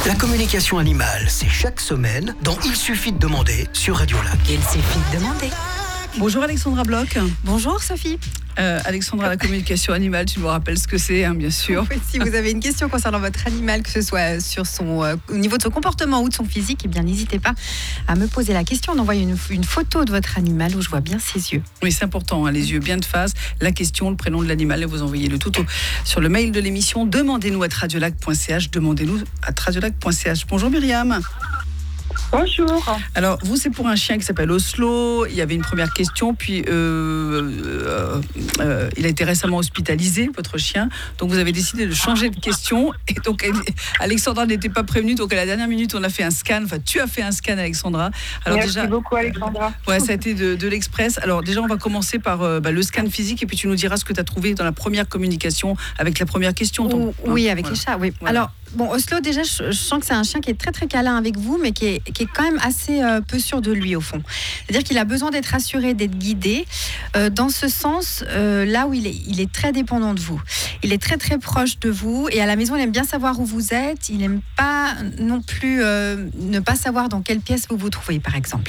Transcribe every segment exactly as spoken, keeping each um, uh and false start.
La communication animale, c'est chaque semaine dans Il suffit de demander sur Radio Lac. Il suffit de demander. Bonjour Alexandra Bloch. Bonjour Sophie. Euh, Alexandra, la communication animale, tu me rappelles ce que c'est, hein, bien sûr. Oui, si vous avez une question concernant votre animal, que ce soit sur son, euh, au niveau de son comportement ou de son physique, eh bien n'hésitez pas à me poser la question, d'envoyer une, une photo de votre animal où je vois bien ses yeux. Oui, c'est important, hein, les yeux bien de face, la question, le prénom de l'animal, et vous envoyez le tout au, sur le mail de l'émission. Demandez-nous à radiolac point c h. Demandez-nous à radiolac point c h. Bonjour Myriam. Bonjour. Alors, vous, c'est pour un chien qui s'appelle Oslo. Il y avait une première question, puis euh, euh, euh, il a été récemment hospitalisé, votre chien. Donc, vous avez décidé de changer de question. Et donc, elle, Alexandra n'était pas prévenue. Donc, à la dernière minute, on a fait un scan. Enfin, tu as fait un scan, Alexandra. Alors, Merci déjà, beaucoup, Alexandra. Ouais, ça a été de, de l'express. Alors, déjà, on va commencer par euh, bah, le scan physique. Et puis, tu nous diras ce que tu as trouvé dans la première communication avec la première question. Donc, oui, hein, avec voilà. les chats, oui. Voilà. Alors, bon, Oslo, déjà, je, je sens que c'est un chien qui est très, très câlin avec vous, mais qui est, qui est quand même assez euh, peu sûr de lui, au fond. C'est-à-dire qu'il a besoin d'être rassuré, d'être guidé. Euh, dans ce sens, euh, là où il est, il est très dépendant de vous. Il est très, très proche de vous. Et à la maison, il aime bien savoir où vous êtes. Il n'aime pas non plus euh, ne pas savoir dans quelle pièce vous vous trouvez, par exemple.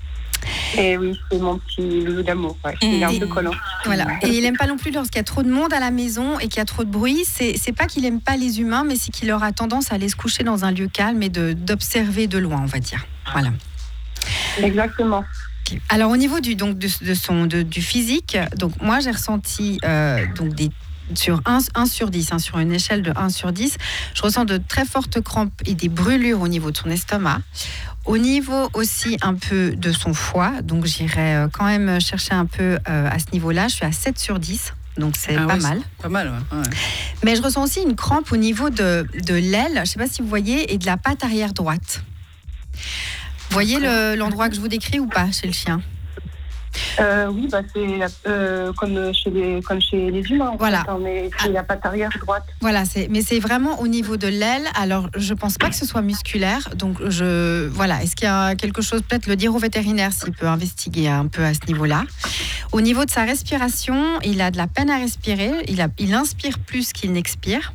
Et oui, c'est mon petit loulou d'amour. Ouais. Il est un peu collant. Voilà. Et il n'aime pas non plus lorsqu'il y a trop de monde à la maison et qu'il y a trop de bruit. C'est, c'est pas qu'il n'aime pas les humains, mais c'est qu'il aura tendance à aller se coucher dans un lieu calme et de, d'observer de loin, on va dire. Voilà. Exactement. Okay. Alors au niveau du, donc, de, de son, de, du physique, donc, moi j'ai ressenti euh, donc des sur un, un sur dix, hein, sur une échelle de un sur dix, je ressens de très fortes crampes et des brûlures au niveau de son estomac. Au niveau aussi un peu de son foie, donc j'irai quand même chercher un peu euh, à ce niveau-là. Je suis à sept sur dix, donc c'est ah pas ouais, mal. C'est pas mal, ouais. Ouais. Mais je ressens aussi une crampe au niveau de, de l'aile, je ne sais pas si vous voyez, et de la patte arrière droite. Vous voyez le, l'endroit que je vous décris ou pas chez le chien ? Euh, oui, bah c'est euh, comme chez les comme chez les humains. Voilà. Fait, mais c'est la patte arrière droite. Voilà, c'est, mais c'est vraiment au niveau de l'aile. Alors, je pense pas que ce soit musculaire. Donc, je voilà. Est-ce qu'il y a quelque chose, peut-être le dire au vétérinaire s'il peut investiguer un peu à ce niveau-là. Au niveau de sa respiration, il a de la peine à respirer. Il a, il inspire plus qu'il n'expire.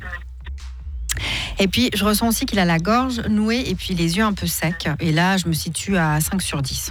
Et puis, je ressens aussi qu'il a la gorge nouée et puis les yeux un peu secs. Et là, je me situe à cinq sur dix.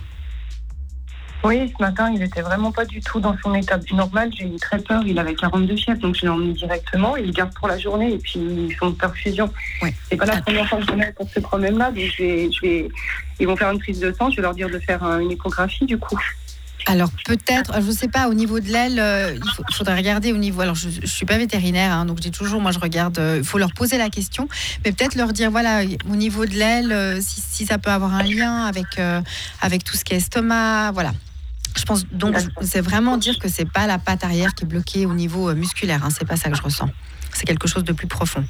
Oui, ce matin, il n'était vraiment pas du tout dans son état normal. J'ai eu très peur. Il avait quarante-deux fièvres, donc je l'ai emmené directement. Il garde pour la journée et puis ils font une perfusion. Ouais. C'est pas la première fois que je venais pour ce problème-là. Donc je vais, je vais, ils vont faire une prise de sang. Je vais leur dire de faire une échographie du coup. Alors peut-être, je ne sais pas, au niveau de l'aile, euh, il faut, faudrait regarder au niveau. Alors je ne suis pas vétérinaire, hein, donc j'ai toujours, moi je regarde, il euh, faut leur poser la question, mais peut-être leur dire, voilà, au niveau de l'aile, euh, si, si ça peut avoir un lien avec, euh, avec tout ce qui est estomac, voilà. Je pense donc, c'est vraiment dire que c'est pas la patte arrière qui est bloquée au niveau euh, musculaire, hein, c'est pas ça que je ressens. C'est quelque chose de plus profond.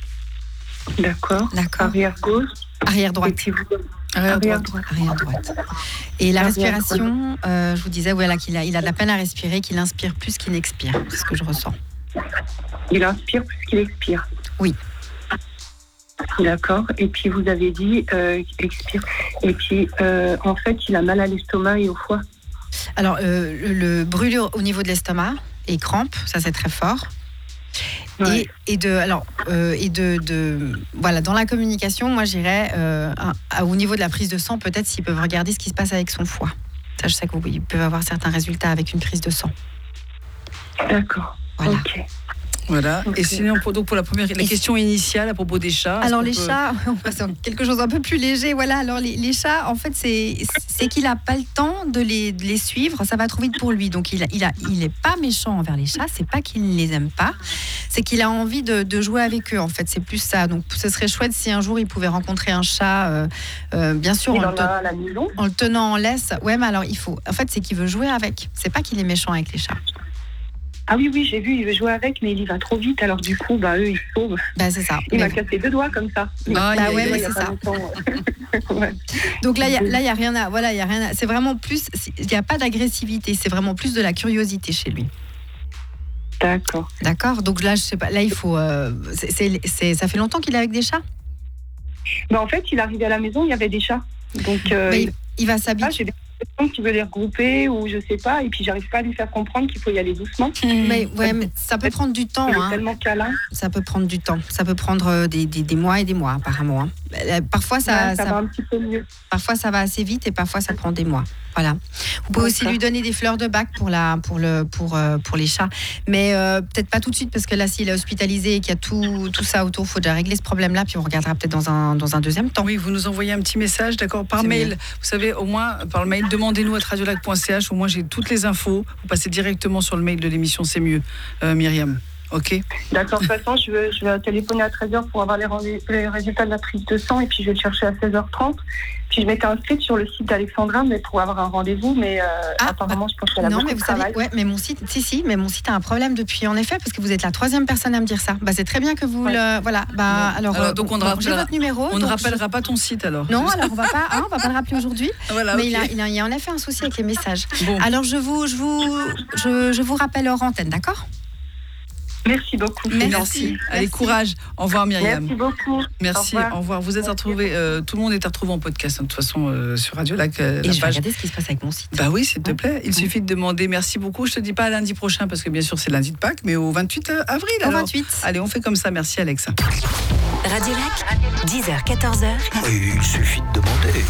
D'accord. D'accord. Arrière gauche. Arrière droite. Vous... Arrière, Arrière droite. Arrière droite. Et la respiration, euh, je vous disais voilà, qu'il a, il a de la peine à respirer, qu'il inspire plus qu'il n'expire. C'est ce que je ressens. Il inspire plus qu'il expire. Oui. D'accord. Et puis vous avez dit euh, qu'il expire. Et puis euh, en fait, il a mal à l'estomac et au foie. Alors euh, le, le brûlure au niveau de l'estomac et crampes, ça c'est très fort. Ouais. Et, et de alors euh, et de, de voilà, dans la communication, moi j'irais euh, à, à, au niveau de la prise de sang, peut-être s'ils peuvent regarder ce qui se passe avec son foie. Ça, je sais qu'ils peuvent avoir certains résultats avec une prise de sang. D'accord. Voilà. Okay. Voilà. Okay. Et sinon, pour, donc pour la première, la question initiale à propos des chats. Alors les peut... chats, on passe à quelque chose un peu plus léger. Voilà. Alors les, les chats, en fait, c'est c'est qu'il a pas le temps de les, de les suivre. Ça va trop vite pour lui. Donc il a, il a, il est pas méchant envers les chats. C'est pas qu'il ne les aime pas. C'est qu'il a envie de, de jouer avec eux. En fait, c'est plus ça. Donc ce serait chouette si un jour il pouvait rencontrer un chat. Euh, euh, bien sûr, en, en, le ten... la maison. en le tenant en laisse. Ouais, mais alors il faut. En fait, c'est qu'il veut jouer avec. C'est pas qu'il est méchant avec les chats. Ah oui, oui, j'ai vu, il veut jouer avec, mais il y va trop vite, alors du coup, bah, eux, ils sauvent. Bah, c'est ça. Il mais m'a cassé deux doigts comme ça. Ah, bah, ouais, mais c'est ça. Ouais. Donc là, il n'y a, a rien à... Voilà, il y a rien à... C'est vraiment plus... Il n'y a pas d'agressivité, c'est vraiment plus de la curiosité chez lui. D'accord. D'accord, donc là, je sais pas, là, il faut... Euh, c'est, c'est, c'est, ça fait longtemps qu'il est avec des chats ? Bah, en fait, il est arrivé à la maison, il y avait des chats. Donc, euh, il, il va s'habituer. Ah, j'ai des personnes qui veulent les regrouper ou je sais pas, et puis j'arrive pas à lui faire comprendre qu'il faut y aller doucement. Mmh. Mais, ouais, mais ça peut prendre du temps. Il est hein. tellement câlin. Ça peut prendre du temps. Ça peut prendre des, des, des mois et des mois, apparemment. Hein. euh, parfois ça, Ouais, ça ça- va un petit peu mieux. parfois ça va assez vite et parfois ça prend des mois. Voilà. Vous pouvez aussi D'accord. lui donner des fleurs de bac pour la, pour le, pour, euh, pour les chats, mais euh, peut-être pas tout de suite parce que là, s'il est hospitalisé et qu'il y a tout, tout ça autour, il faut déjà régler ce problème-là, puis on regardera peut-être dans un, dans un deuxième temps. Oui, vous nous envoyez un petit message, d'accord, par C'est mail. mieux. Vous savez, au moins, par le mail, demandez-nous à radiolac point c h. Au moins, j'ai toutes les infos. Vous passez directement sur le mail de l'émission, c'est mieux, euh, Myriam. Ok. D'accord, de toute façon, je vais, je vais téléphoner à treize heures pour avoir les, rendez- les résultats de la prise de sang et puis je vais le chercher à seize heures trente. Puis je m'étais inscrite sur le site d'Alexandra mais pour avoir un rendez-vous, mais euh, Ah, apparemment, je pense qu'elle a Non, beaucoup mais de vous travail. savez, ouais, mais mon site, si, si, mais mon site a un problème depuis, en effet, parce que vous êtes la troisième personne à me dire ça. Bah, c'est très bien que vous Ouais. le, voilà. Bah, alors, Alors, euh, donc, on ne bon, j'ai rappellera- votre numéro. On ne donc rappellera pas ton site alors. je- Non, alors on va pas, hein, on va pas le rappeler aujourd'hui. Voilà, mais ok. il, a, il, a, il y a en effet un souci avec les messages. Bon. Alors je vous, je vous, je, je vous rappelle hors antenne, d'accord? Merci beaucoup. c'est Merci. Merci. Allez, Merci. courage. Au revoir, Myriam. Merci beaucoup. Merci, Au revoir. au revoir. Vous êtes Merci. retrouvés, euh, tout le monde est retrouvé en podcast, hein, de toute façon, euh, sur Radio Lac, euh, Et la je vais page. regarder ce qui se passe avec mon site. Bah oui, s'il te plaît. Il suffit de demander. Merci beaucoup. Je te dis pas à lundi prochain, parce que bien sûr, c'est lundi de Pâques, mais au vingt-huit avril. Au alors. vingt-huit. Allez, on fait comme ça. Merci, Alex. Radio Lac, dix heures quatorze heures. Il suffit de demander.